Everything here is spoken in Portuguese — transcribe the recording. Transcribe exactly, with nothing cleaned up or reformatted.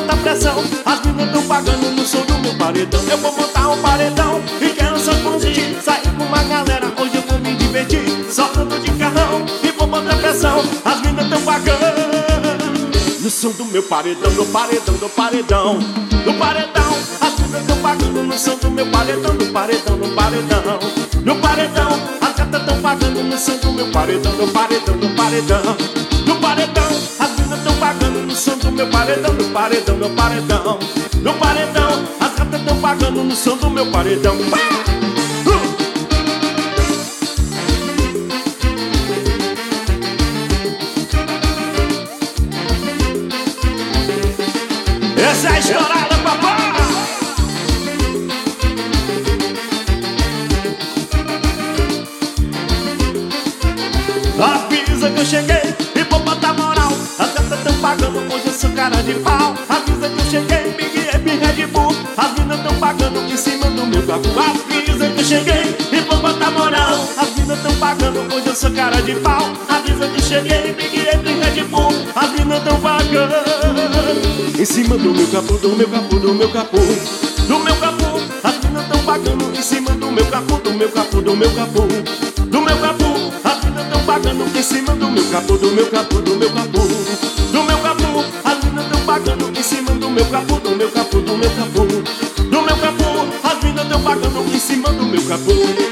botar pressão. As meninas tão pagando no som do meu paredão. Eu vou montar um paredão e quero só curtir. Sair com uma galera, hoje eu vou me divertir. Só ando de carrão e vou botar pressão. As meninas tão pagando no som do meu paredão, do paredão, do paredão, do paredão. As meninas tão pagando no som do meu paredão, do paredão, do paredão, do paredão. As gatas tão pagando no som do meu paredão, do paredão, do paredão, do paredão. As meninas tão pagando no som do meu paredão, do paredão, do paredão, do paredão. As gatas tão pagando no som do meu paredão. Essa é a estourada, papai! Avisa que eu cheguei e vou botar moral. As gatas tão pagando, hoje eu sou cara de pau. Avisa que eu cheguei, Big Up, Red Bull. As minas tão pagando em cima do meu carro. Avisa que eu cheguei e vou botar moral. As minas tão pagando, hoje eu sou cara de pau. Avisa que eu cheguei, Big Up, Red Bull. As minas tão pagando em cima do meu capô, do meu capô, do meu capô, do meu capô. As minas tão pagando em cima do meu capô, do meu capô, do meu capô, do meu capô. As minas tão pagando em cima do meu capô, do meu capô, do meu capô, do meu capô. As minas tão pagando em cima do meu capô, do meu capô, do meu capô, do meu capô. As minas tão pagando em cima do meu capô.